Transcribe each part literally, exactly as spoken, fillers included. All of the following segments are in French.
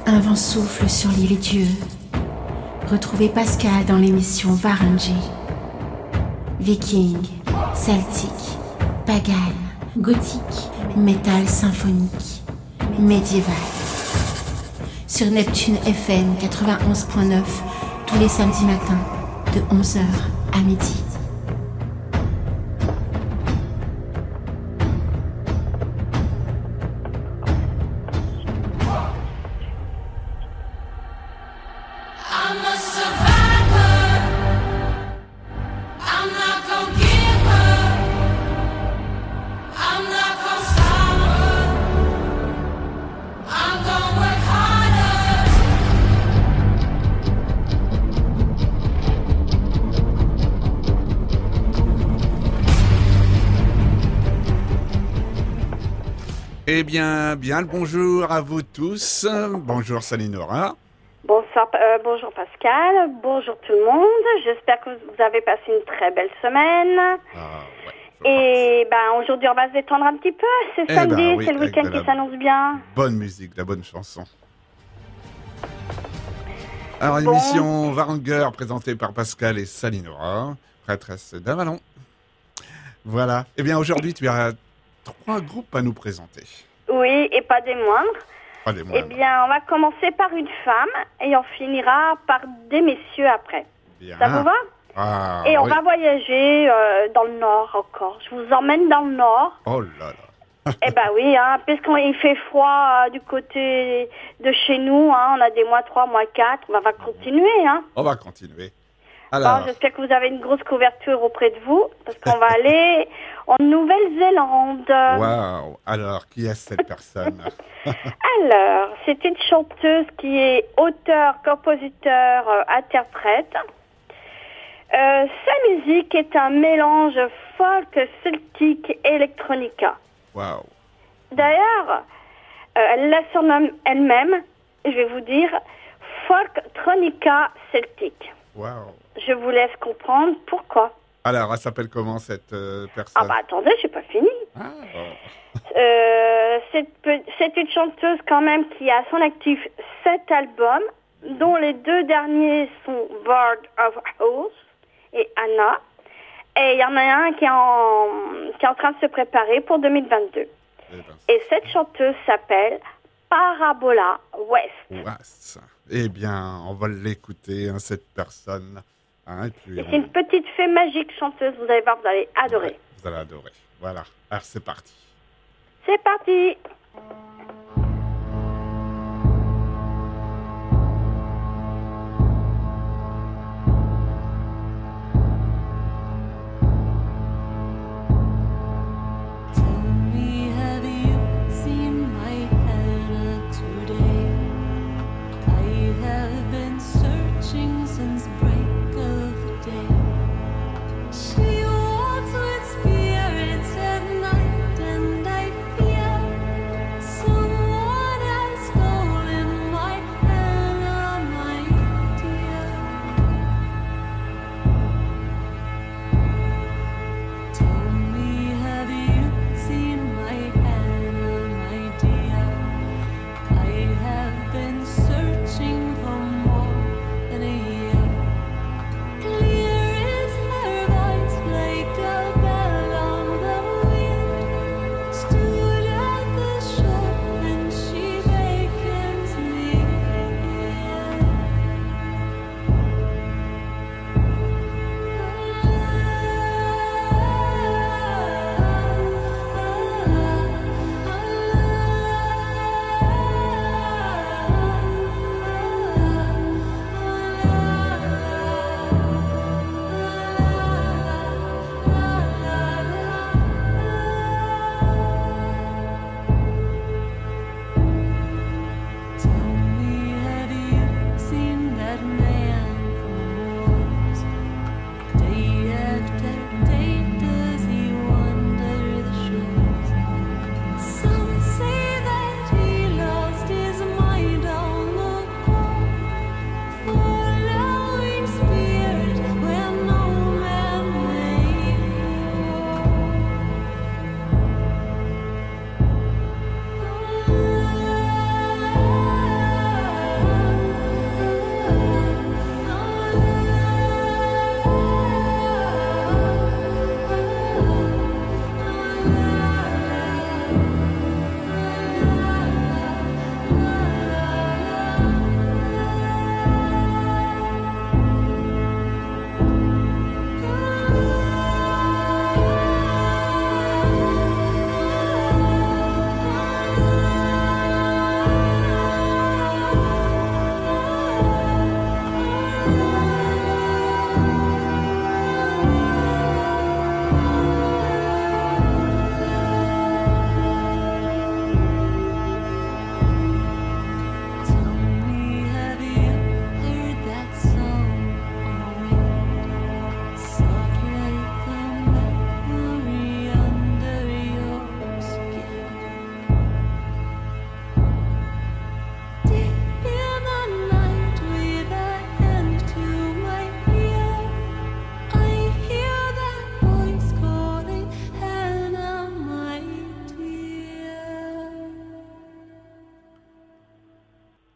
Un vent souffle sur l'île Dieu. Retrouvez Pascal dans l'émission Varangy. Viking, celtique, pagan, gothique, métal symphonique, médiéval. Sur Neptune F M quatre-vingt-onze point neuf, tous les samedis matins, de onze heures à midi. Eh bien, bien le bonjour à vous tous. Bonjour Salinora. Bonsoir, euh, bonjour Pascal, bonjour tout le monde. J'espère que vous avez passé une très belle semaine. Ah, ouais, Et ben aujourd'hui on va se détendre un petit peu. C'est eh samedi, ben, oui, c'est le week-end qui s'annonce bien. Bonne musique, de la bonne chanson. Alors bon. Émission Varanger présentée par Pascal et Salinora, prêtresse d'Avalon. Voilà. Eh bien aujourd'hui tu as trois groupes à nous présenter. Oui, et pas des moindres. Pas des moindres. Eh bien, on va commencer par une femme et on finira par des messieurs après. Bien. Ça vous va? Ah, Et on oui. va voyager euh, dans le nord encore. Je vous emmène dans le nord. Oh là là. Eh ben oui, hein, puisqu'il fait froid euh, du côté de chez nous, hein, on a des mois trois, mois quatre, on va continuer. Hein. On va continuer. Alors... Bon, j'espère que vous avez une grosse couverture auprès de vous, parce qu'on va aller en Nouvelle-Zélande. Waouh! Alors, qui est cette personne? Alors, c'est une chanteuse qui est auteur, compositeur, euh, interprète. Euh, sa musique est un mélange folk, celtique et electronica. Waouh! D'ailleurs, euh, elle la surnomme elle-même, je vais vous dire, folktronica celtique. Waouh! Je vous laisse comprendre pourquoi. Alors, elle s'appelle comment cette euh, personne? Ah bah attendez, j'ai pas fini. Ah, bon. euh, c'est, c'est une chanteuse quand même qui a à son actif sept albums, dont les deux derniers sont Bird of House et Anna. Et il y en a un qui est, en, qui est en train de se préparer pour deux mille vingt-deux. Eh ben, et cette chanteuse s'appelle Parabola West. West. Eh bien, on va l'écouter, hein, cette personne. Hein, et puis et on... C'est une petite fée magique chanteuse, vous allez voir, vous allez adorer. Ouais, vous allez adorer. Voilà, alors c'est parti. C'est parti.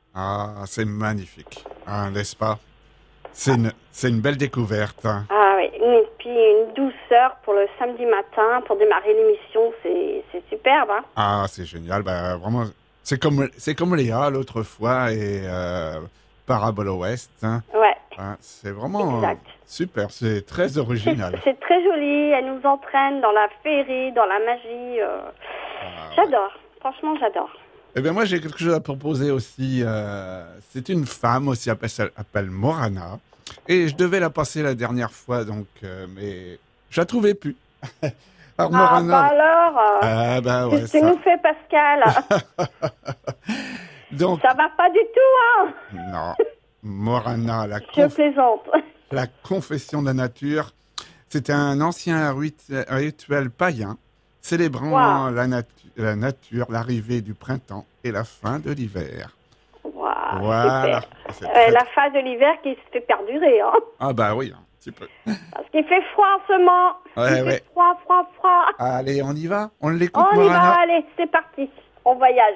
Ah, c'est magnifique, hein, n'est-ce pas? C'est une, c'est une belle découverte. Hein. Ah oui, et puis une douceur pour le samedi matin, pour démarrer l'émission, c'est, c'est superbe. Hein. Ah, c'est génial, bah, vraiment, c'est comme, c'est comme Léa l'autre fois et euh, Parabole Ouest. Hein. Ouais. Hein, c'est vraiment Exact. euh, super, c'est très original. C'est, c'est très joli, elle nous entraîne dans la féerie, dans la magie. Euh... Ah, J'adore, ouais. Franchement j'adore. Eh bien, moi, j'ai quelque chose à proposer aussi. Euh, c'est une femme aussi, elle s'appelle Morana. Et je devais la passer la dernière fois, donc, euh, mais je la trouvais plus. Alors, Ah Morana. bah alors, euh, Ah, bah ouais, qu'est-ce que ça. nous fait Pascal? Donc, Ça va pas du tout, hein? non. Morana, la, Je conf- plaisante. la confession de la nature, c'était un ancien rit- rituel païen célébrant Wow. la, natu- la nature, l'arrivée du printemps et la fin de l'hiver. Waouh, Voilà. super. C'est Euh, très- la phase de l'hiver qui se fait perdurer, hein. Ah bah oui, un petit peu. Parce qu'il fait froid en ce moment. Ouais, Il ouais. fait froid, froid, froid. Allez, on y va? On l'écoute, On y va, Morana? allez, c'est parti. On voyage.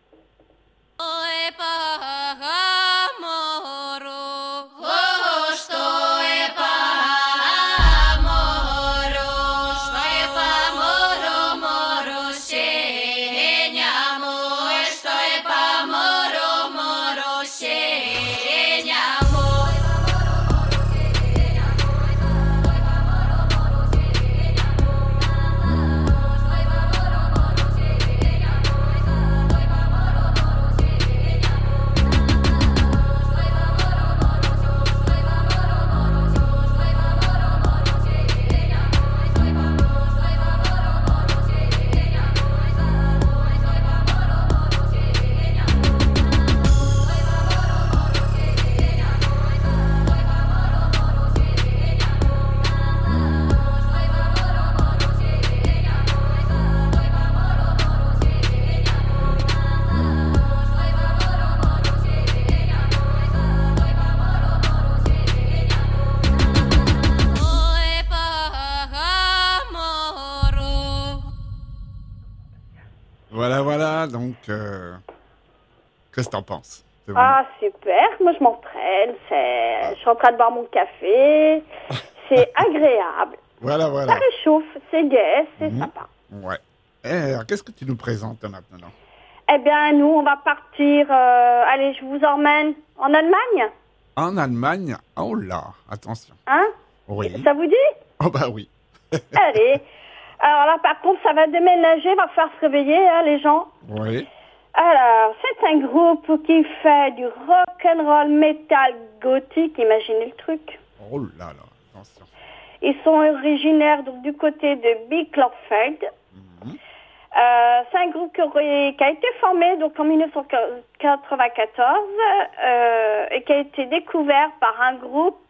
Voilà, voilà, donc, euh, qu'est-ce que t'en penses? C'est bon. Ah, super. Moi, je m'entraîne. C'est... Je suis en train de boire mon café. C'est agréable. Voilà, Ça voilà. réchauffe. C'est gai. C'est Mhm. sympa. Ouais. Eh, alors, qu'est-ce que tu nous présentes maintenant? Eh bien, nous, on va partir. euh, Allez, je vous emmène en Allemagne. En Allemagne? Oh là, attention. Hein? Oui. Ça vous dit? Oh bah oui. Allez. Alors là, par contre, ça va déménager. Va falloir se réveiller, hein, les gens. Oui. Alors, c'est un groupe qui fait du rock and roll metal gothique. Imaginez le truc. Oh là là, attention. Ils sont originaires donc, du côté de Bielefeld. Mhm. Euh, c'est un groupe qui, aurait- qui a été formé donc en dix-neuf cent quatre-vingt-quatorze euh, et qui a été découvert par un groupe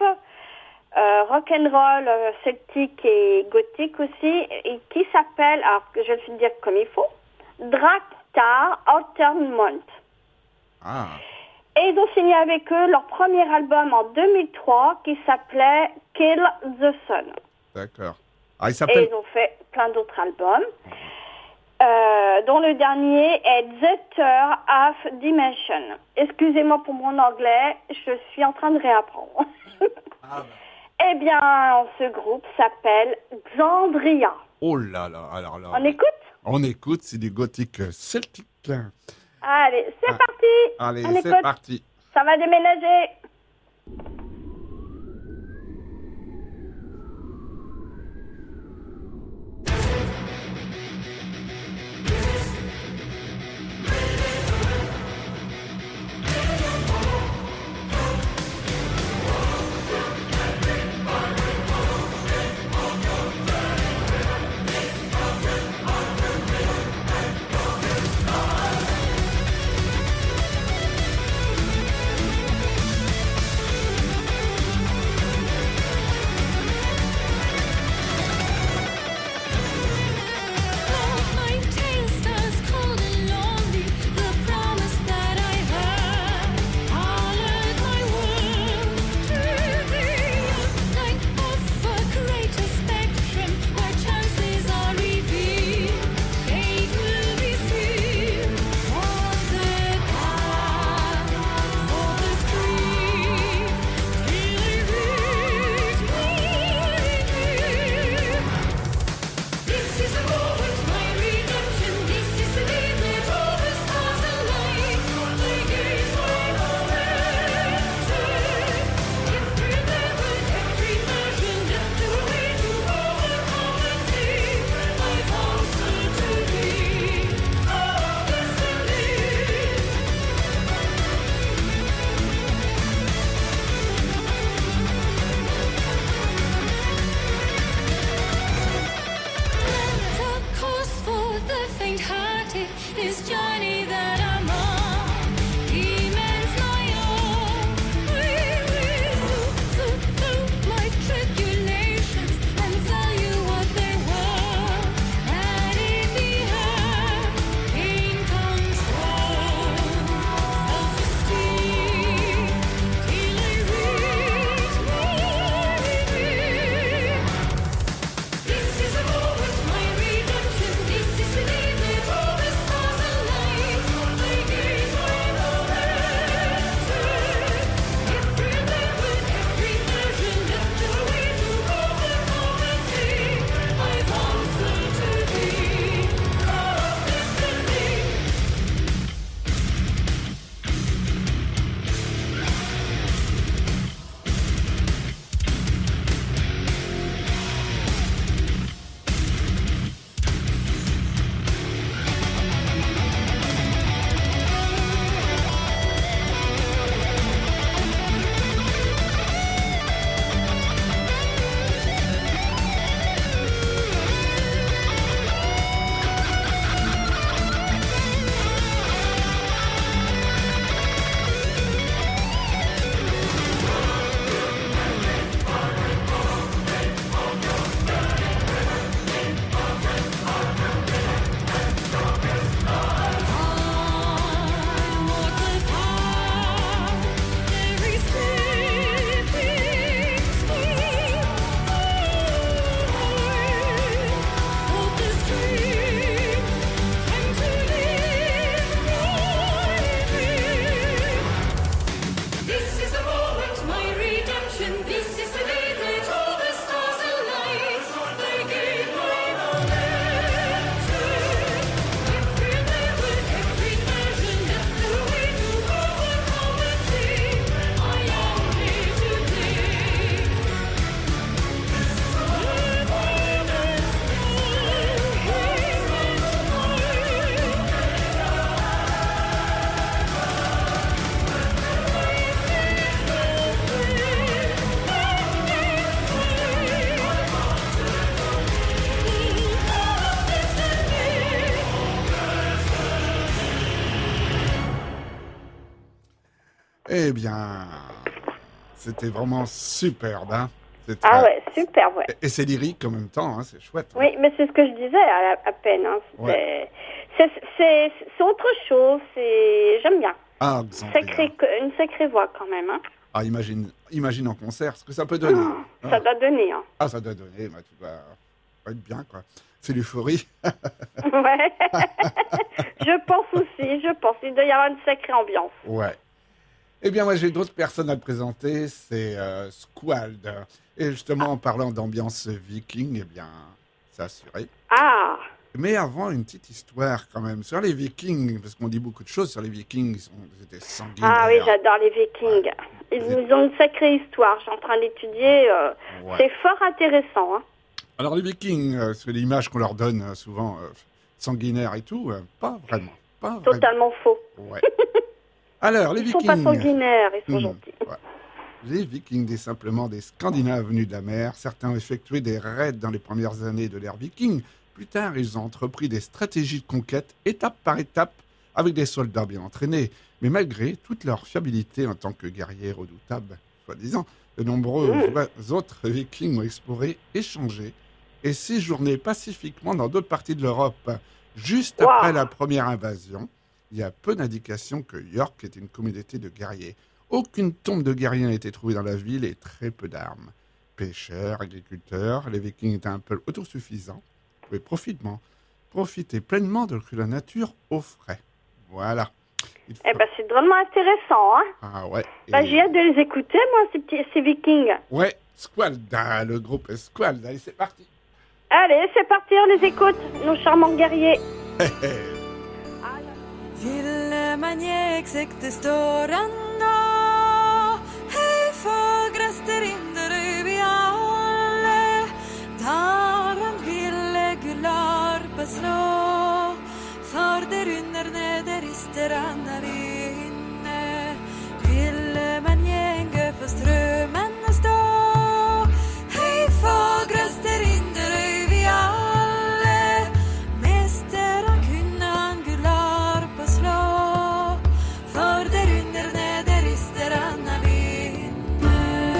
euh, rock'n'roll euh, celtique et gothique aussi, et qui s'appelle, alors que je vais le dire comme il faut, Draktar Altermont. Ah, Et ils ont signé avec eux leur premier album en deux mille trois qui s'appelait Kill the Sun. d'accord. Ah, il Et s'appelle... ils ont fait plein d'autres albums, euh, dont le dernier est Zetter of Dimension. Excusez-moi pour mon anglais, je suis en train de réapprendre. Ah, bah. Eh bien, ce groupe s'appelle Xandria. Oh là là, alors là. On écoute? On écoute, c'est du gothique celtique. Allez, c'est Ah. parti. Allez, On c'est écoute. parti. Ça va déménager. Eh bien, c'était vraiment superbe. Hein. C'est Ah très- ouais, super, ouais. Et c'est lyrique en même temps, hein, c'est chouette. hein. Oui, mais c'est ce que je disais à, à peine. Hein. Ouais. C'est, c'est, c'est, c'est autre chose. C'est, j'aime bien. Ah, Xandria. Sacré, une sacrée voix quand même. Hein. Ah, imagine, imagine en concert ce que ça peut donner. Oh, hein. ça doit donner. Hein. Ah, ça doit donner, bah, tu vas, vas être bien, quoi. C'est l'euphorie. Ouais. Je pense aussi, je pense. Il doit y avoir une sacrée ambiance. Ouais. Eh bien, moi, j'ai d'autres personnes à te présenter. C'est euh, Squald. Et justement, en parlant d'ambiance viking, eh bien, c'est assuré. Ah, Mais avant, une petite histoire quand même sur les vikings, parce qu'on dit beaucoup de choses sur les vikings. Ils, sont, ils étaient sanguinaires. ah oui, j'adore les Vikings. Ils, C'est- ils ont une sacrée histoire. Je suis en train d'étudier. euh, Ouais. C'est fort intéressant. Hein. Alors, les vikings, euh, c'est l'image qu'on leur donne euh, souvent, euh, sanguinaire et tout. euh, pas vraiment. Pas vraiment. Totalement faux. Ouais. Alors, les Ils sont vikings. pas sanguinaires, ils sont Hmm, gentils. ouais. Les Vikings étaient simplement des Scandinaves venus de la mer. Certains ont effectué des raids dans les premières années de l'ère viking. Plus tard, ils ont entrepris des stratégies de conquête, étape par étape, avec des soldats bien entraînés. Mais malgré toute leur fiabilité en tant que guerriers redoutables, soi-disant, de nombreux Mmh. autres Vikings ont exploré, échangé et séjourné pacifiquement dans d'autres parties de l'Europe. Juste Wow. après la première invasion, il y a peu d'indications que York était une communauté de guerriers. Aucune tombe de guerrier n'a été trouvée dans la ville et très peu d'armes. Pêcheurs, agriculteurs, les Vikings étaient un peuple autosuffisant, pouvaient profitement, profiter pleinement de la nature au frais. Voilà. Il Eh faut- ben, c'est drôlement intéressant. Hein. Ah ouais. Bah, et- j'ai hâte de les écouter, moi, ces, petits, ces Vikings. Ouais, Squald, ah, le groupe est Squald. Allez, c'est parti. Allez, c'est parti, on les écoute, nos charmants guerriers. Ville manjeksekte ståranda, hei fagreste rinderøy vi alle, der han ville gularpe slå, for der under nede rister han av inne, ville manjenge for strømmen stå, hei fagreste rinderøy vi alle, mester han kunne han gularpe slå, for der under nede rister han av inne.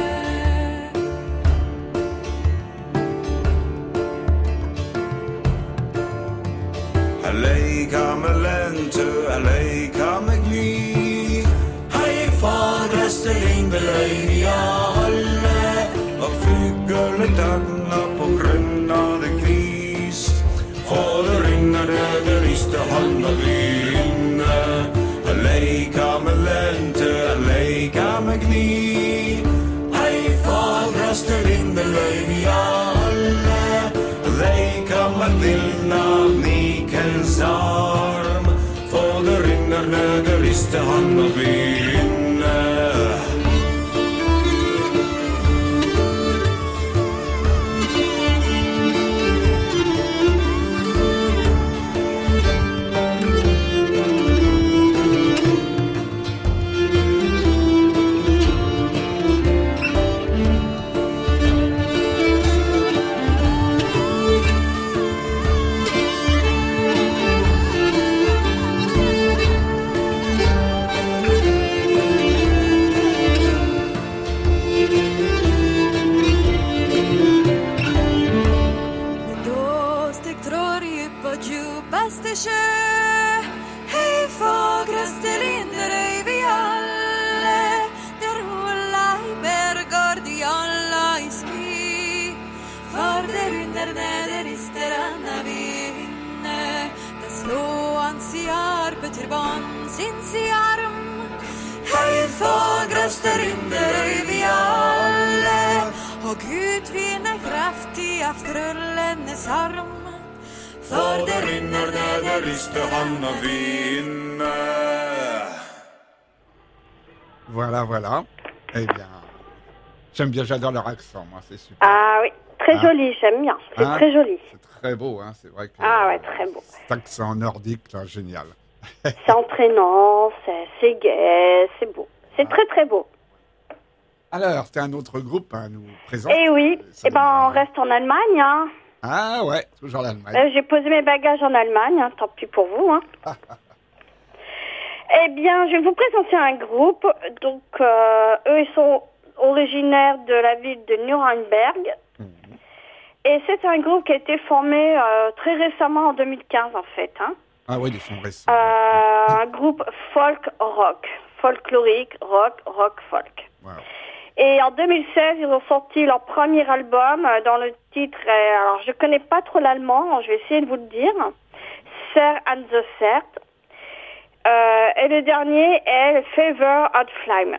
Hallei kamelente, hallei kamegni. Hei fagreste rindeløy vi alle, og fugletagna på grunn av det kvist. For det rinner det, det rister han av inne. Hallei kamelente, hallei kamegni. Hei fagreste rindeløy vi alle, they come and vill av Nikens arm, for det rinner ned, det rister han av inne. Men då steg Trorg på djupaste sjö, hei fagraste rinderøy vi alle, der hola i bergård i alla i sky, for der under nede rister han av inne, der slå han siar på turban sin siarm, hei fagraste rinderøy vi alle, og Gud vinner kraftig av trøllenes arm, For det rinner ned, det rister han av inne. Voilà, voilà. Eh bien, j'aime bien, j'adore leur accent, moi, c'est super. Ah oui, très Ah. joli, j'aime bien. C'est Hein? très joli. C'est très beau, hein, c'est vrai que... Ah ouais, très beau. Cet accent nordique, là, génial. C'est entraînant, c'est, c'est gai, c'est beau. C'est très très beau. Alors, c'était un autre groupe à nous présenter. Et oui, Ça eh ben donne- on reste en Allemagne. Hein. Ah ouais, toujours l'Allemagne. Euh, j'ai posé mes bagages en Allemagne, hein, tant pis pour vous. Hein. Eh bien, je vais vous présenter un groupe. Donc, euh, eux, ils sont originaires de la ville de Nuremberg. Mmh. Et c'est un groupe qui a été formé euh, très récemment, en deux mille quinze, en fait. Hein. Ah oui, ils sont récents. Euh, un groupe folk rock, folklorique, rock, rock folk. Wow. Et en deux mille seize, ils ont sorti leur premier album euh, dont le titre est... Alors, je connais pas trop l'allemand, je vais essayer de vous le dire. Ser and the Cert. Euh, et le dernier est Fever Hot Flame.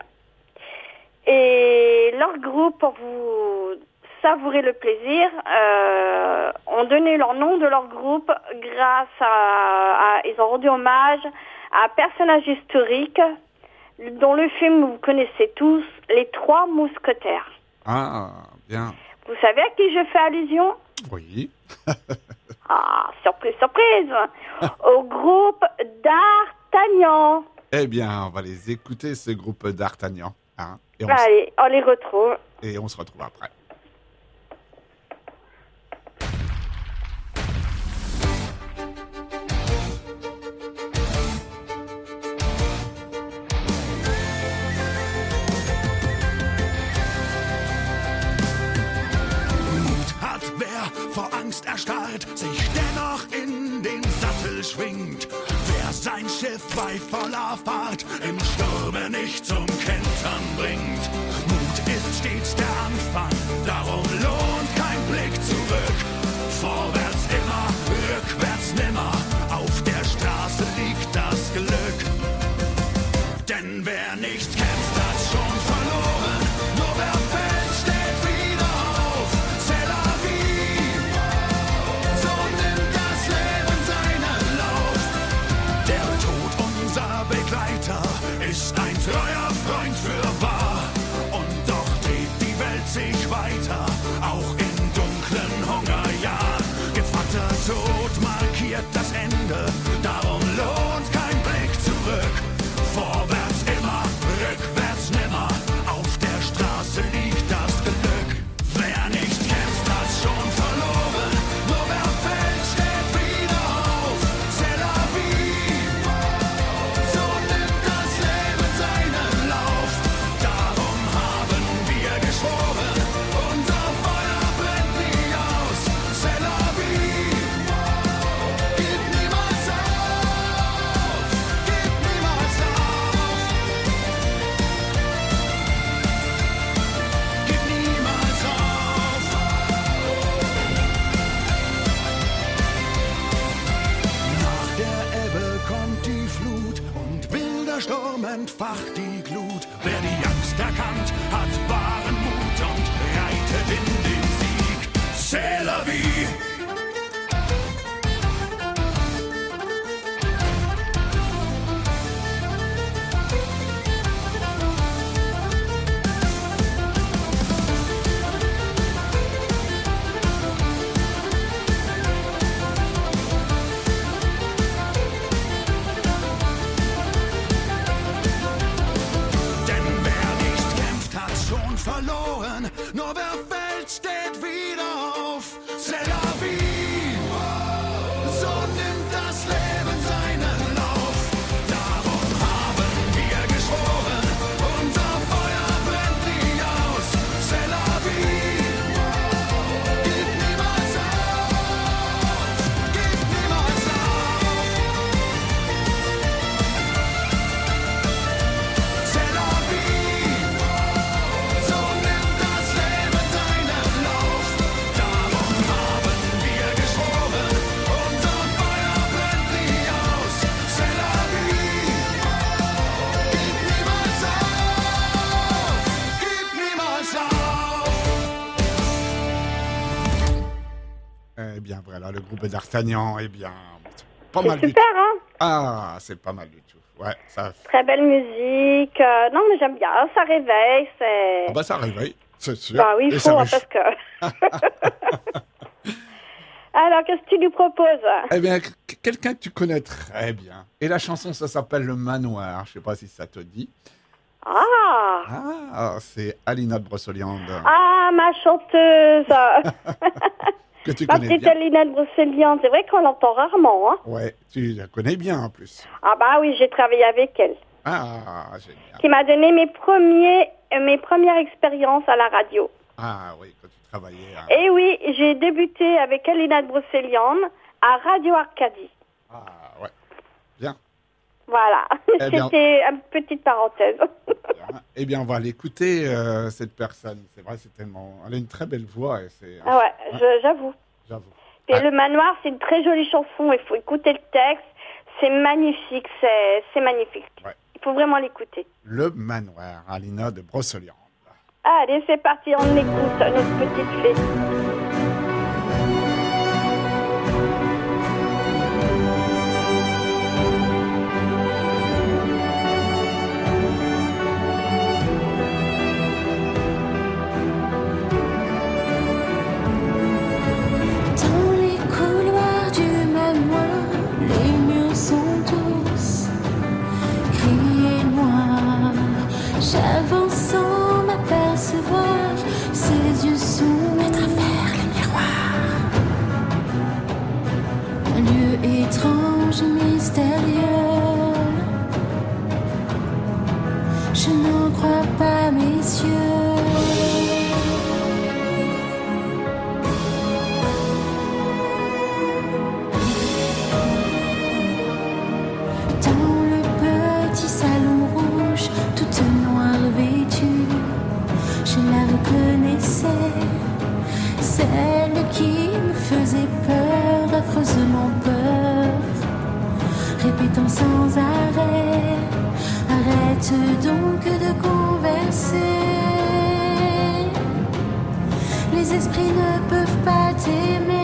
Et leur groupe, pour vous savourer le plaisir, euh, ont donné leur nom de leur groupe grâce à, à... Ils ont rendu hommage à un personnage historique dont le film vous connaissez tous, Les Trois Mousquetaires. Ah, bien. Vous savez à qui je fais allusion? Oui. Ah, surprise, surprise. Au groupe d'Artagnan. Eh bien, on va les écouter, ce groupe d'Artagnan. Hein, et on Allez, on les retrouve. Et on se retrouve après. Vor Angst erstarrt, sich dennoch in den Sattel schwingt. Wer sein Schiff bei voller Fahrt im Sturme nicht zum Kentern bringt. Mut ist stets der Anfang, darum lohnt kein Blick zurück. Vorwärts immer, rückwärts nimmer, auf der Straße liegt das Glück. Denn wer nicht kämpft, hat schon verloren, nur wer fällt, steht wieder auf. C'est la vie. So nimmt das Leben seinen Lauf. Der Tod, unser Begleiter, ist ein treuer Freund fürwahr. Und doch dreht die Welt sich weiter, auch in dunklen Hungerjahren. Gefatter Tod markiert das Ende, darum lohnt kein Blick zurück. Vorwärts immer, rückwärts nimmer, auf der Straße liegt das Glück. Wer nicht kämpft, hat schon verloren, nur wer fällt, steht wieder auf. C'est la vie. So nimmt das Leben seinen Lauf. Darum haben wir geschworen, unser Feuer brennt nie aus. C'est la vie. Gib niemals auf, gib niemals auf. Gib niemals auf. Nach der Ebbe kommt die Flut und wilder Sturm entfacht die Glut. Wer die Angst erkannt, hat wahren Mut und reitet in den Sieg. C'est la vie. Denn wer nicht kämpft, hat schon verloren. Nur wer fällt, steht wieder auf. C'est la vie. So nimmt das Leben seinen Lauf. Darum haben wir geschworen, unser Feuer brennt nie aus. C'est la vie. Gib niemals auf. Gib niemals auf. C'est la vie. So nimmt das Leben seinen Lauf. Darum haben wir geschworen, unser Feuer brennt nie aus. C'est la vie. Gib niemals auf. Gib niemals auf. Eh bien, voilà, le groupe d'Artagnan, eh bien, c'est pas C'est mal du tout. super, hein? Ah, c'est pas mal du tout. Ouais, ça... Très belle musique. Euh, non, mais j'aime bien. Ça réveille, c'est... Ah bah, ça réveille, c'est sûr. Bah oui, Et il ça faut, hein, réchauffe. parce que... Alors, qu'est-ce que tu nous proposes? Eh bien, qu- quelqu'un que tu connais très bien. Et la chanson, ça s'appelle Le Manoir. Je sais pas si ça te dit. Ah, Ah, c'est Alina de Brocéliande. ah, ma chanteuse. que tu Ma connais petite bien. Alina de Brocéliande, c'est vrai qu'on l'entend rarement. Hein. Ouais, tu la connais bien en plus. Ah bah oui, j'ai travaillé avec elle. Ah, génial. Qui m'a donné mes, premiers, euh, mes premières expériences à la radio. Ah oui, quand tu travaillais. à- Et oui, j'ai débuté avec Alina de Brocéliande à Radio Arcadie. Ah ouais, bien. Voilà, Eh bien- c'était une petite parenthèse. bien. Eh bien, on va l'écouter, euh, cette personne. C'est vrai, c'est tellement... Elle a une très belle voix. Et c'est... Ah ouais, je- j'avoue. J'avoue. Et Ah. Le Manoir, c'est une très jolie chanson. Il faut écouter le texte. C'est magnifique. C'est, c'est magnifique. Ouais. Il faut vraiment l'écouter. Le Manoir, Alina de Brocéliande. Allez, c'est parti. On écoute notre petite fée. Dans les couloirs du manoir, les murs sont tous gris et noirs. J'avance sans m'apercevoir, ses yeux sont à travers le miroir. Un lieu étrange et mystérieux. Je n'en crois pas mes yeux. Dans le petit salon rouge, toute noire vêtue, je la reconnaissais, celle qui me faisait peur, affreusement peur, répétant sans arrêt, arrête donc de converser, les esprits ne peuvent pas t'aimer.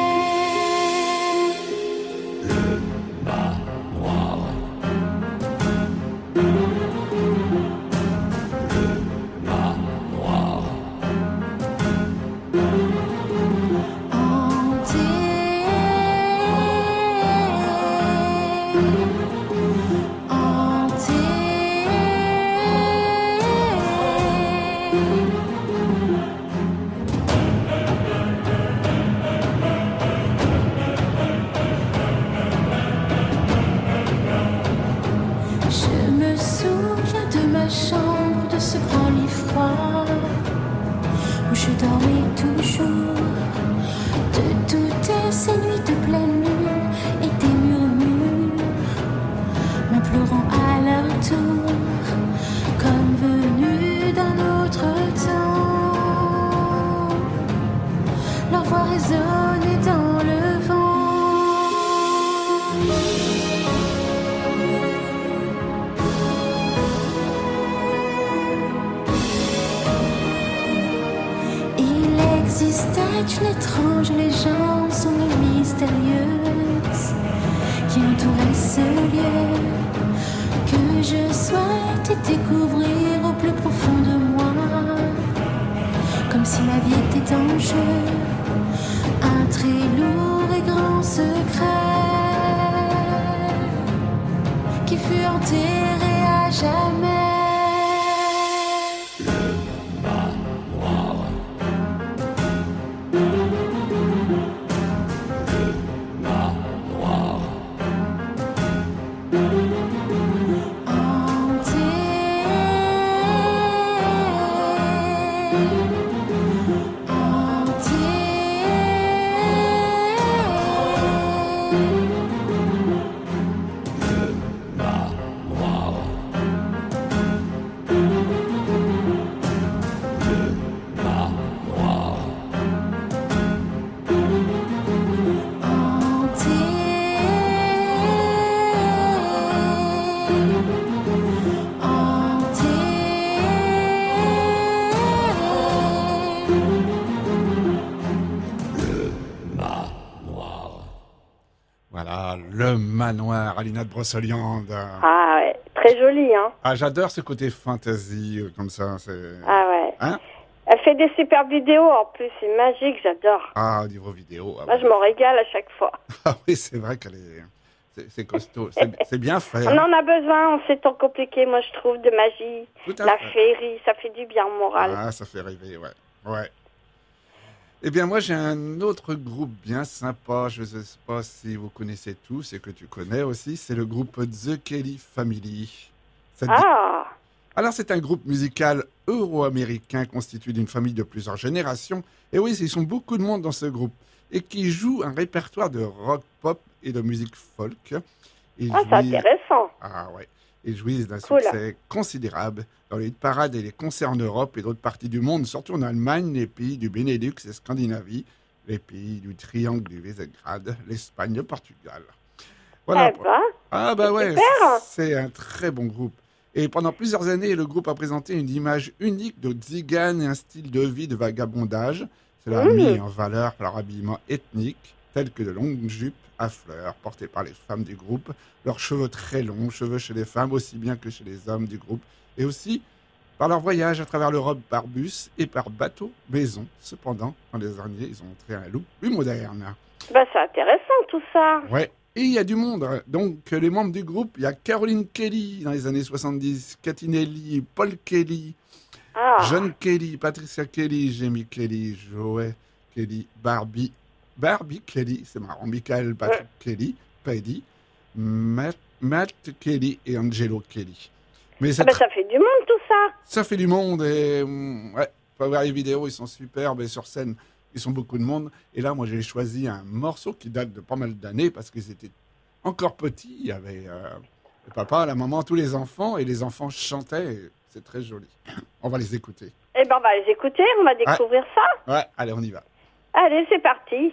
Je me souviens de ma chambre, de ce grand lit froid où je dormais toujours, de toutes ces nuits de pleine lune et des murmures m'implorant à leur tour, comme venus d'un autre temps. Leur voix résonnait dans le vent. Il existait une étrange légende sombre et mystérieuse qui entourait ce lieu que je souhaite découvrir au plus profond de moi, comme si ma vie était en jeu, un très lourd et grand secret qui fut enterré à jamais. Voilà, le Manoir, Alina de Brocéliande. Ah ouais, très joli, hein. Ah, j'adore ce côté fantasy, euh, comme ça. C'est... Ah ouais. Hein? Elle fait des superbes vidéos en plus, c'est magique, j'adore. Ah, au niveau vidéo. Ah, Moi, ouais. je m'en régale à chaque fois. Ah oui, c'est vrai qu'elle est... C'est, c'est costaud, c'est, c'est bien fait. On hein. en a besoin en ces temps compliqués, moi, je trouve, de magie, Tout à la fait. féerie, ça fait du bien au moral. Ah, ça fait rêver, ouais. Ouais. Eh bien, moi, j'ai un autre groupe bien sympa. Je ne sais pas si vous connaissez tous et que tu connais aussi. C'est le groupe The Kelly Family. Ça te dit- Ah, Alors, c'est un groupe musical euro-américain constitué d'une famille de plusieurs générations. Et oui, ils sont beaucoup de monde dans ce groupe. Et qui joue un répertoire de rock, pop et de musique folk. Ils ah c'est jouissent- intéressant. Ah ouais. Ils jouissent d'un Cool. succès considérable dans les parades et les concerts en Europe et d'autres parties du monde, surtout en Allemagne, les pays du Benelux et Scandinavie, les pays du triangle du Visegrad, l'Espagne, le Portugal. Voilà. Eh ben, Ah bah ouais, super. c'est un très bon groupe. Et pendant plusieurs années, le groupe a présenté une image unique de Tzigane et un style de vie de vagabondage. Cela a Mmh. mis en valeur leur habillement ethnique, tel que de longues jupes à fleurs portées par les femmes du groupe, leurs cheveux très longs, cheveux chez les femmes aussi bien que chez les hommes du groupe, et aussi par leur voyage à travers l'Europe par bus et par bateau maison. Cependant, dans les derniers, ils ont montré un look plus moderne. ben, c'est intéressant tout ça. Ouais. Et il y a du monde. Donc, euh, les membres du groupe, il y a Caroline Kelly dans les années soixante-dix, Catinelli, Paul Kelly, Ah, John Kelly, Patricia Kelly, Jamie Kelly, Joey Kelly, Barbie, Barbie Kelly, c'est marrant, Michael Patrick Kelly, Paddy, Matt, Matt Kelly et Angelo Kelly. Mais c'est ah ben, tr- ça fait du monde tout ça. ça fait du monde et hum, ouais, faut voir les vidéos, ils sont superbes et sur scène, ils sont beaucoup de monde. Et là, moi, j'ai choisi un morceau qui date de pas mal d'années parce qu'ils étaient encore petits. Il y avait euh, le papa, la maman, tous les enfants et les enfants chantaient. Et c'est très joli. On va les écouter. Eh ben, on va les écouter, on va découvrir ça. Ouais, allez, on y va. Allez, c'est parti.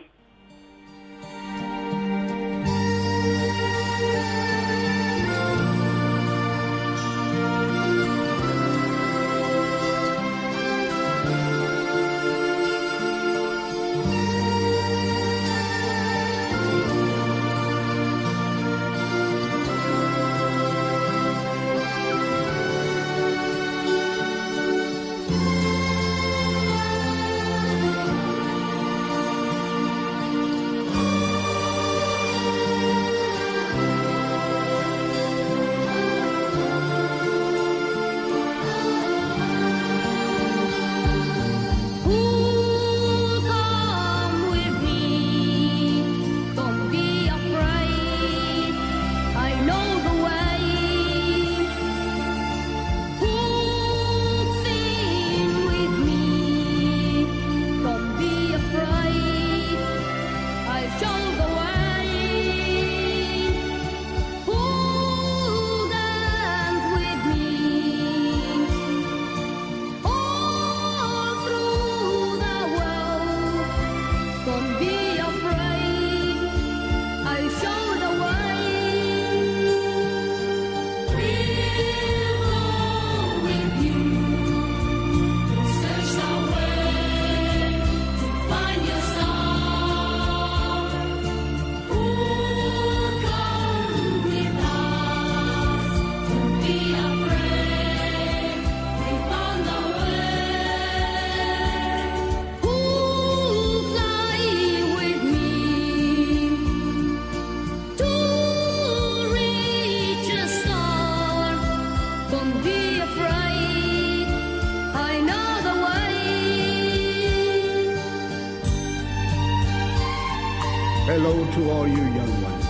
Hello to all you young ones.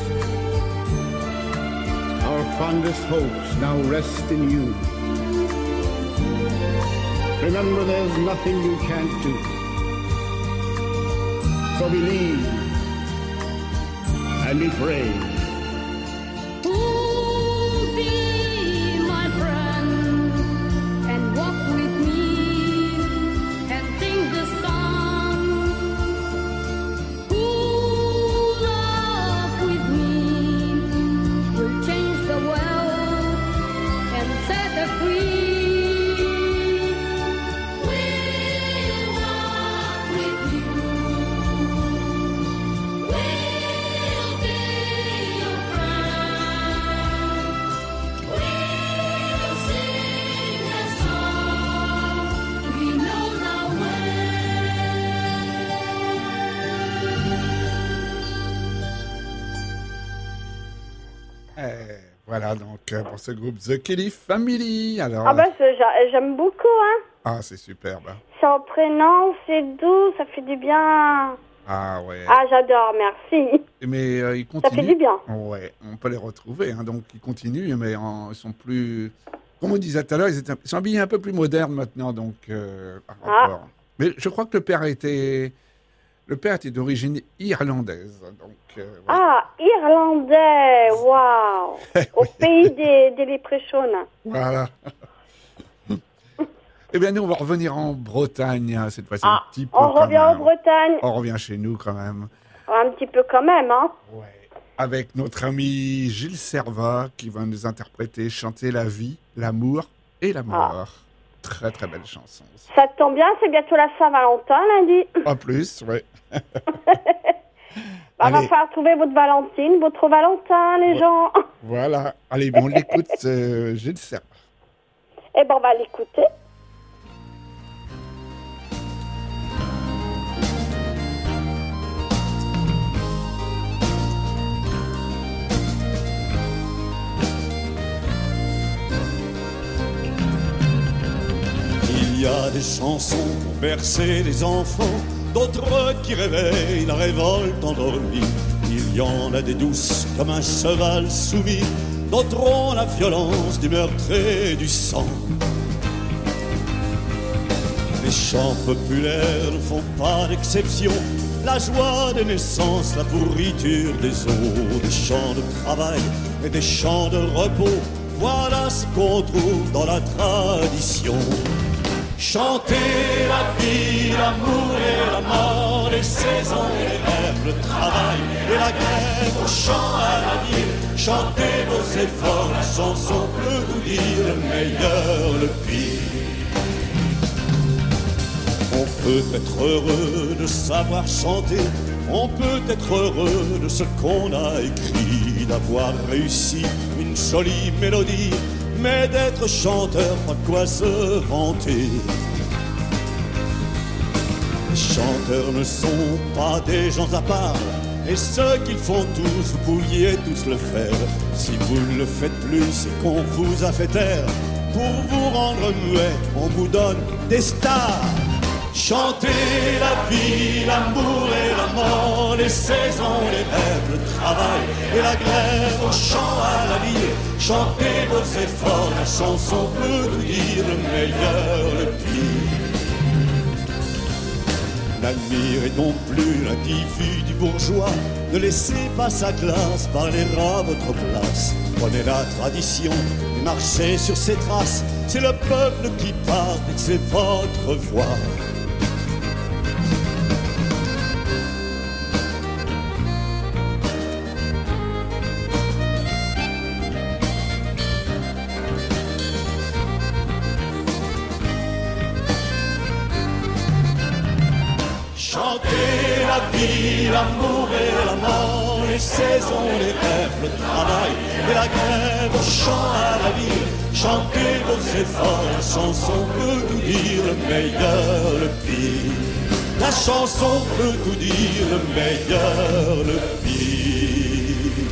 Our fondest hopes now rest in you. Remember, there's nothing you can't do. So believe and be brave. Voilà donc euh, pour ce groupe The Kelly Family. Alors, Ah bah c'est- j'a- j'aime beaucoup, hein. ah, c'est superbe. hein. C'est ça au prénom, c'est doux, ça fait du bien. Ah ouais. Ah, j'adore, merci. Mais euh, ils Ça continuent. fait du bien. Ouais, on peut les retrouver. Hein, donc ils continuent, mais en- ils sont plus. Comme on disait tout à l'heure, ils, étaient, ils sont habillés un peu plus modernes maintenant, donc euh, par Ah. rapport. Mais je crois que le père était, le père était d'origine irlandaise, donc. euh, ouais. Ah, irlandais, waouh. Au pays des, des léprechaunes. Voilà. Eh bien, nous, on va revenir en Bretagne, hein, cette fois-ci Ah, un petit peu. on quand revient en même. Bretagne. On revient chez nous quand même. Un petit peu quand même, hein. Avec notre ami Gilles Servat qui va nous interpréter, chanter la vie, l'amour et la mort. Très très belle chanson. Ça tombe bien, c'est bientôt la Saint-Valentin, lundi. En plus, ouais. Bah, va Allez. falloir trouver votre Valentine, votre Valentin, les Ouais. gens. Voilà. Allez, on l'écoute, euh, Gilles Servat. Eh ben, on va l'écouter. Il y a des chansons pour bercer les enfants, d'autres qui réveillent la révolte endormie. Il y en a des douces comme un cheval soumis, d'autres ont la violence du meurtre et du sang. Les chants populaires ne font pas d'exception, la joie des naissances, la pourriture des eaux, des chants de travail et des chants de repos, voilà ce qu'on trouve dans la tradition. Chantez la vie, l'amour et la mort, les saisons et les rêves, le travail et la grève, au chant à la vie. Chantez vos efforts, la chanson peut vous dire le meilleur, le pire. On peut être heureux de savoir chanter, on peut être heureux de ce qu'on a écrit, d'avoir réussi une jolie mélodie, mais d'être chanteur, pas quoi se vanter. Les chanteurs ne sont pas des gens à part, et ce qu'ils font tous, vous pouviez tous le faire. Si vous ne le faites plus, c'est qu'on vous a fait taire. Pour vous rendre muet, on vous donne des stars. Chantez la vie, l'amour et la mort, les saisons, les rêves, le travail et la grève, au chant à la vie. Chantez vos efforts, la chanson peut vous dire le meilleur, le pire. N'admirez non plus l'individu du bourgeois, ne laissez pas sa classe parler à votre place. Prenez la tradition et marchez sur ses traces, c'est le peuple qui parle et c'est votre voix. Chantez la vie, l'amour et la mort, les saisons, les rêves, le travail et la grève, au chant à la vie. Chantez vos efforts, la chanson peut vous dire le meilleur, le pire. La chanson peut vous dire le meilleur, le pire.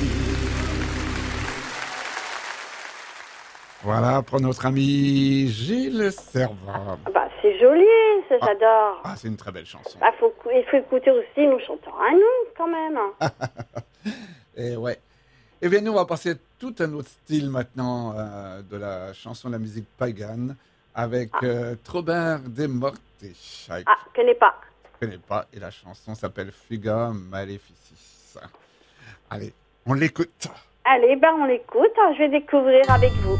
Voilà pour notre ami Gilles Servat. Bah, c'est joli, ça, j'adore. Ah, c'est une très belle chanson. Bah, faut, cou- il faut écouter aussi nos chanteurs à nous, quand même. Et ouais. Eh bien, nous, on va passer à tout un autre style maintenant euh, de la chanson de la musique pagane avec euh, Trobert de Morte. Avec, Ah, je connais pas. je connais pas. Et la chanson s'appelle Fuga Maleficis. Allez, on l'écoute. Allez, ben on l'écoute, hein, je vais découvrir avec vous.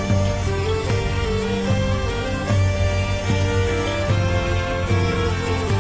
Thank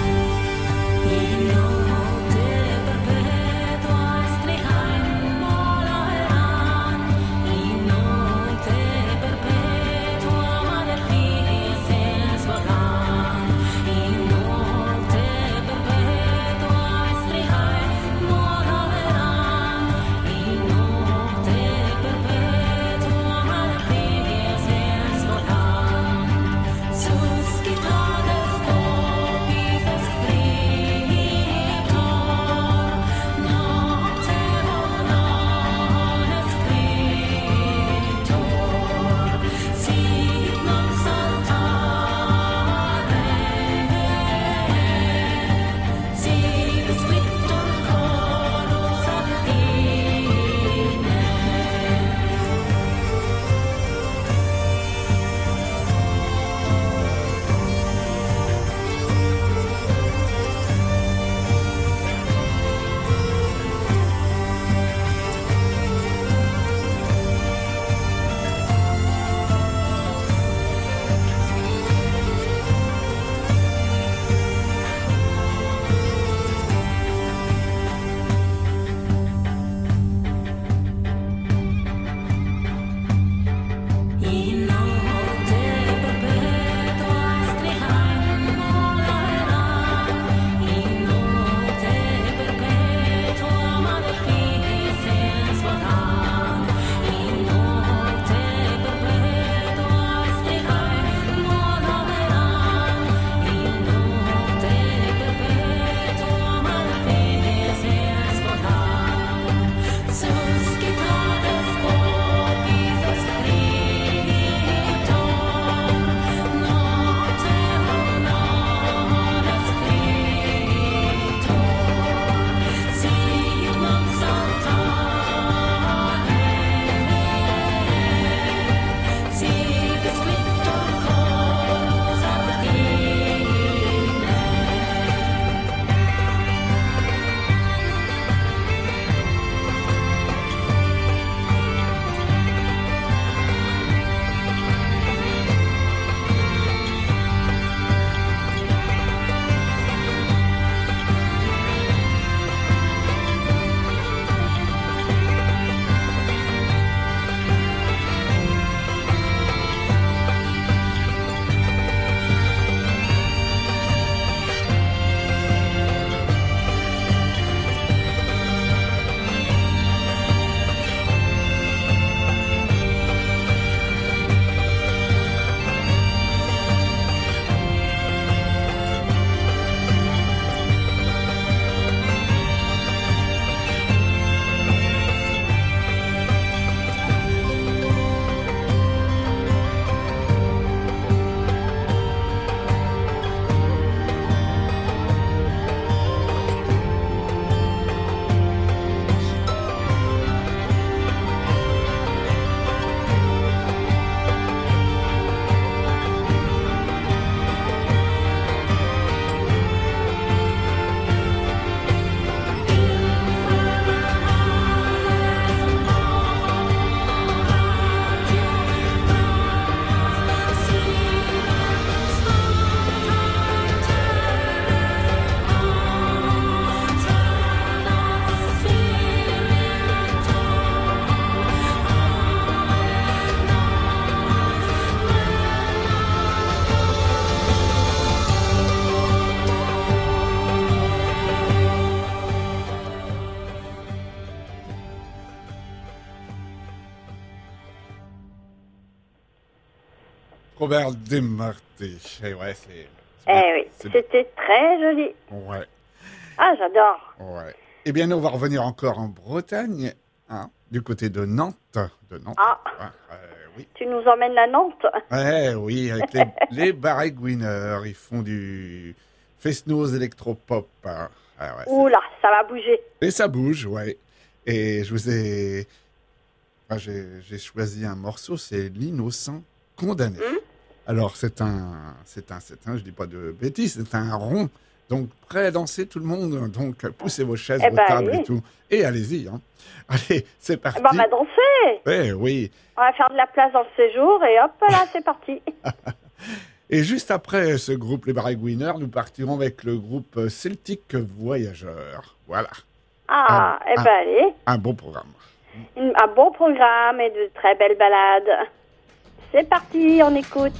Robert Demarty. Et ouais, c'est... Eh oui, c'est c'était très joli. Ouais, Ah, j'adore. ouais. Eh bien, nous, on va revenir encore en Bretagne, hein, du côté de Nantes. De Nantes. Ah. Ouais, euh, oui. Tu nous emmènes à Nantes? Ouais, oui, avec les, les Barregouiners. Ils font du fest-noz électropop. Hein. Ah ouais, c'est- Oula, ça va bouger. Et ça bouge, ouais. Et je vous ai... Enfin, j'ai, j'ai choisi un morceau, c'est L'Innocent Condamné. Hmm. Alors, c'est un, c'est un, c'est un, je dis pas de bêtises, c'est un rond. Donc, prêt à danser tout le monde. Donc, poussez vos chaises, Eh vos ben, tables allez. et tout. Et allez-y, hein. Allez, c'est parti. Eh ben, on va danser. Ouais, oui. On va faire de la place dans le séjour et hop là, c'est parti. Et juste après ce groupe, les Barregouiners, nous partirons avec le groupe Celtic Voyageurs. Voilà, Ah, Ah, eh ah. ben allez. un bon programme. Une- Un bon programme et de très belles balades. C'est parti, on écoute.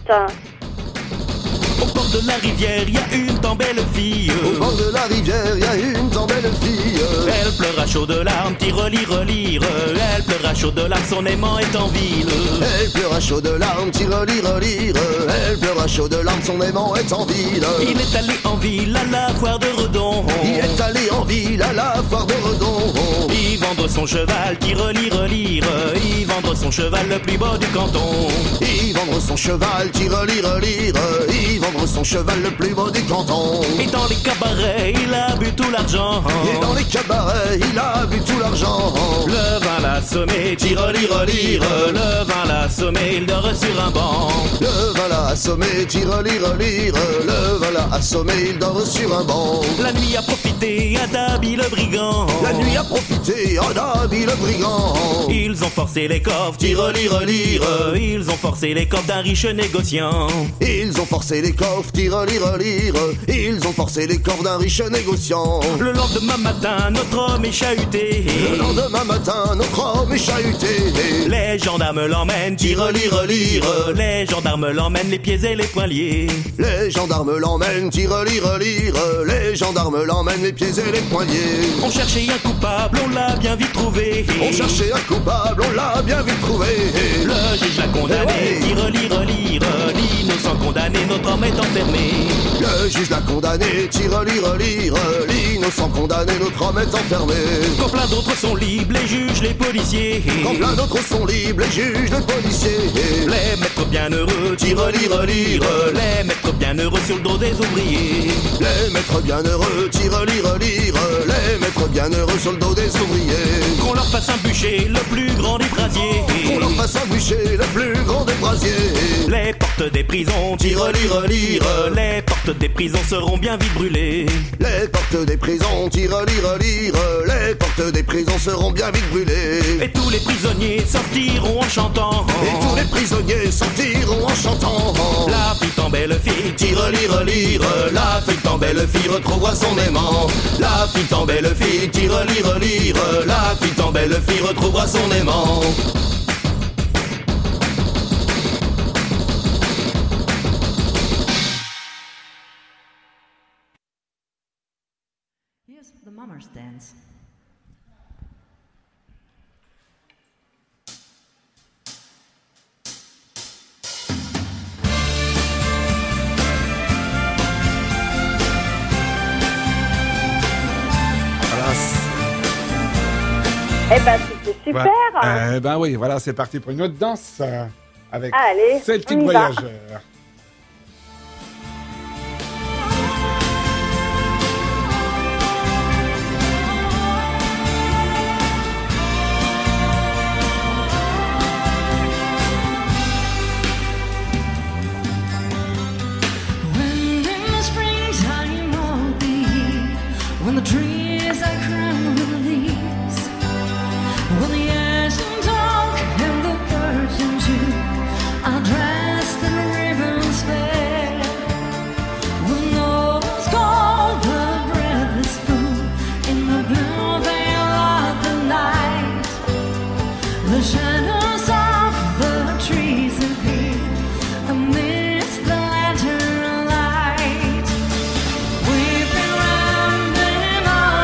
Au bord de la rivière, il y a une tant belle fille. Au bord de la rivière, il y a une tant belle fille. Elle pleure à chaudes larmes, tire relire, relire. Elle pleure à chaudes larmes, son aimant est en ville. Elle pleure à chaudes larmes, tire lire, lire. Elle pleure à chaudes larmes, son aimant est en ville. Il est allé en ville à la foire de Redon. Il est allé en ville à la foire de Redon. Y vendre son cheval, tire relire, relire. Y vendre son cheval le plus beau du canton. Y vendre son cheval, tire lire, lire. Y vendre son cheval le plus beau du canton. Et dans les cabarets, il a bu tout l'argent. Et dans les cabarets, il a bu tout l'argent. Le vin l'a assommé, tire lire, lire. Le vin l'a assommé, il dort sur un banc. Le vin l'a assommé, tire lire, lire. Le vin l'a assommé, il dort sur un banc. La nuit a profité à d'habiles brigands. La nuit a profité en habile brigand. Ils ont forcé les coffres, tire lire, lire. Ils ont forcé les coffres d'un riche négociant. Ils ont forcé les coffres, tire lire, lire. Ils ont forcé les coffres d'un riche négociant. Le lendemain matin, notre homme est chahuté. Le lendemain matin, notre homme est chahuté. Les gendarmes l'emmènent, tire lire, lire. Les gendarmes l'emmènent, les pieds et les poings liés. Les gendarmes l'emmènent, tire lire, lire. Les gendarmes l'emmènent, les pieds et les poignets. On cherchait un coupable, on l'a bien vite trouvé. On cherchait un coupable, on l'a bien vite trouvé. Le juge l'a condamné, Eh ouais. tire lire, lire. L'innocent condamné, notre homme est enfermé. Le juge l'a condamné, tire lire, lire. L'innocent condamné, notre homme est enfermé. Quand plein d'autres sont libres, les juges, les policiers. Quand plein d'autres sont libres, les juges, les policiers. Les maîtres bienheureux, tire lire, lire. Les maîtres bienheureux sur le dos des ouvriers. Les maîtres bienheureux, tire lire, lire. Les maîtres bienheureux sur le dos des ouvriers. Qu'on leur fasse un bûcher, le plus grand des brasiers. Qu'on leur fasse un bûcher, le plus grand des brasiers. Les portes des prisons, tire lire, lire. Les portes des prisons seront bien vite brûlées. Les portes des prisons, tire lire, lire. Les portes des prisons seront bien vite brûlées. Et tous les prisonniers sortiront en chantant. Et tous les prisonniers sortiront en chantant. La fille en belle fille, tire lire, lire. La fille en belle fille retrouvera son aimant. La fille en belle fille, tire lire, lire. La fille en belle fille retrouvera son aimant. Here's the mummers dance. Voilà. Eh ben, c'était super. Ouais. Eh ben oui, voilà, c'est parti pour une autre danse euh, avec Allez, Celtic on y va. Voyageurs. When in the springtime of the year, when the trees are crowned with leaves, when the ancient oak and the virgin Jew are dressed in ribbons fair, when those gold the breath is full in the blue veil of the night, the shadows of the trees appear amidst the lantern light. We've been rounding all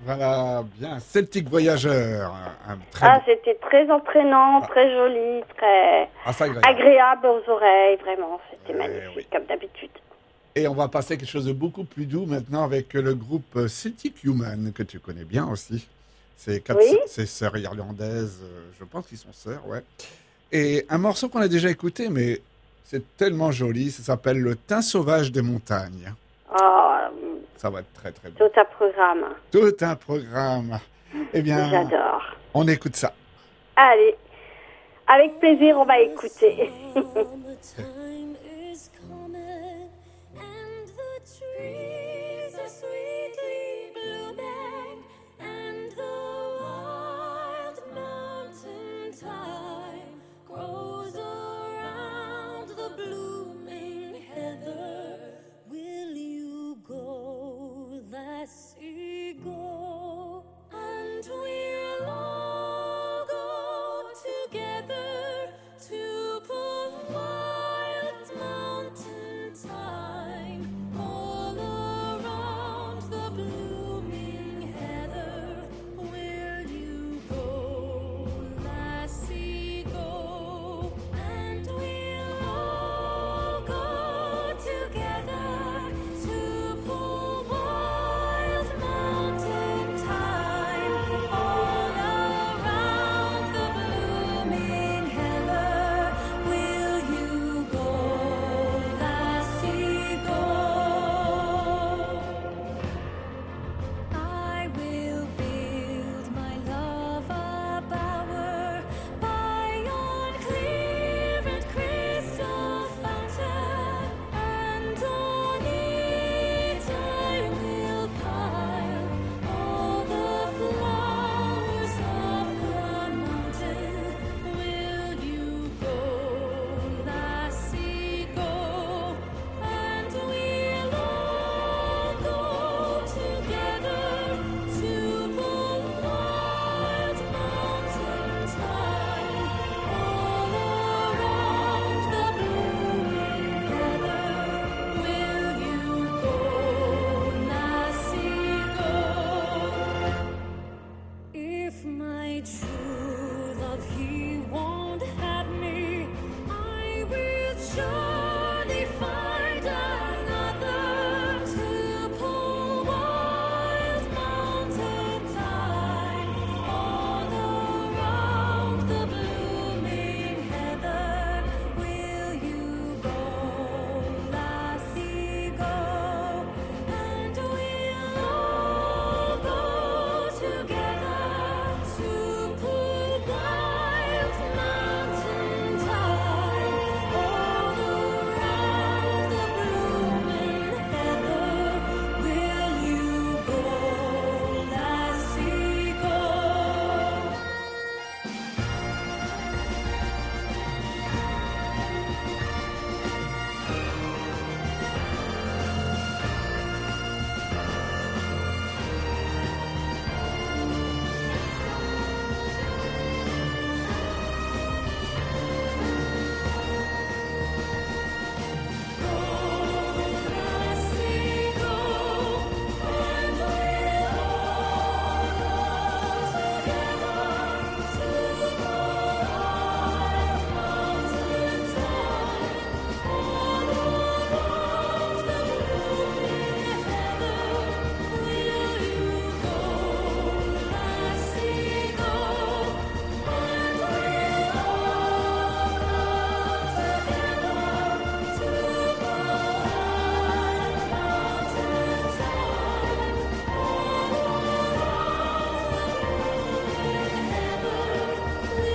Voilà, bien. Celtic Voyageur. Un très Ah, bon- c'était très entraînant, très joli, très Ah, ça, agréable. agréable aux oreilles, vraiment. C'était Ouais, magnifique, oui. comme d'habitude. Et on va passer à quelque chose de beaucoup plus doux maintenant avec le groupe Celtic Human, que tu connais bien aussi. C'est quatre Oui. c'est sœurs irlandaises, euh, je pense qu'ils sont sœurs, ouais. Et un morceau qu'on a déjà écouté, mais c'est tellement joli, ça s'appelle Le Thym sauvage des montagnes. Oh, Ça va être très très bon. tout un programme. Tout un programme. Eh bien, J'adore. on écoute ça. Allez, avec plaisir, on va écouter. Summertime is coming, and the trees are sweetly blooming, and the wild mountain thyme grows around the blooming heather. Will you go, lassie, go? And we'll all go together to pull wild mountain thyme all around the blooming heather. Will you go, lassie, go? And we'll all go together to pull wild mountain thyme all around the blooming heather. Will you go, lassie, go? I will build my love a bower by yon clear and crystal fountain, and on it I will pile all the flowers of the mountain. Will you go, lassie, go? And we'll all go together to pull wild mountain thyme all around the blooming heather. Will you go, lassie, go? If my true love he won't have me, I will surely find another to pull wild mountain thyme all around the blooming heather. Will you go, lassie, go? And we'll all go together to pull wild mountain thyme all around the blooming heather. Will you go, lassie, go? Lassie, go, and we'll all go together to pull wild mountain thyme all around the blooming heather. Will you go, lassie, go? And we'll all go together to pull wild mountain thyme all around the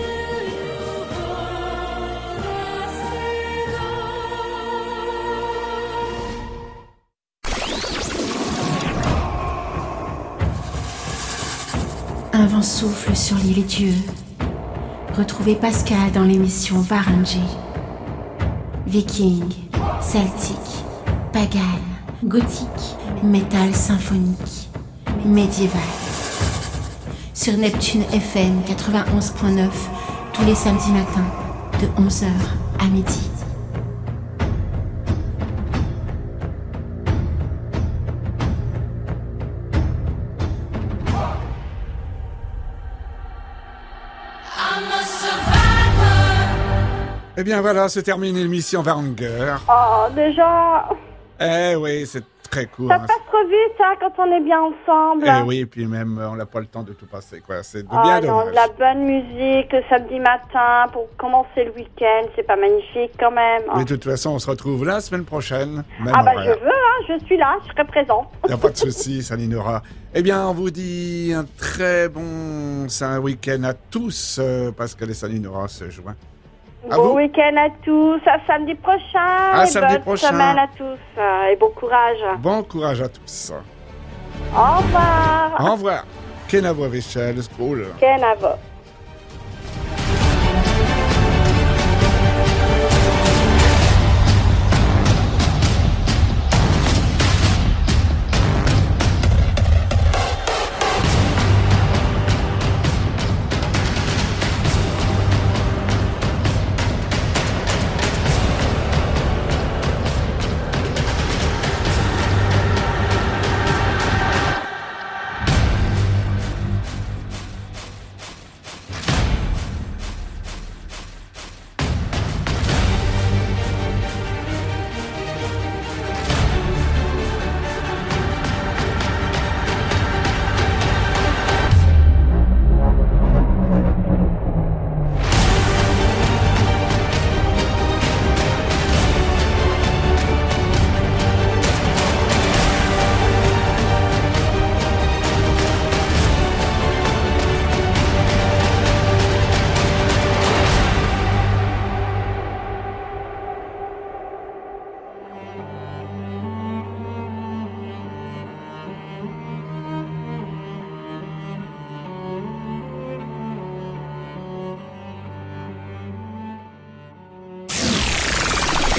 Un vent souffle sur l'île Dieu. Retrouvez Pascal dans l'émission Varangé. Viking, celtique, pagan, gothique, métal symphonique, médiéval. Sur Neptune F M quatre-vingt-onze point neuf, tous les samedis matins, de onze heures à midi. Eh bien voilà, se termine l'émission Vanger. Oh, déjà. Eh oui, c'est très court. Ça hein. passe trop vite, hein, quand on est bien ensemble. Eh oui, et puis même, euh, on n'a pas le temps de tout passer, quoi. C'est de Oh bien non, dommage. de la bonne musique le samedi matin pour commencer le week-end, c'est pas magnifique quand même. Mais de toute façon, on se retrouve la semaine prochaine. Même Ah bah je horaire. veux, hein, je suis là, je serai présente. Il n'y a pas de souci, Salinora. Eh bien, on vous dit un très bon Saint week-end à tous, euh, parce que les Salinora se joignent. À Bon vous. week-end à tous, à samedi prochain. À et samedi bonne prochain. semaine à tous euh, et bon courage. Bon courage à tous. Au revoir. Au revoir. Kenavo Vichel, Spool. Kenavo.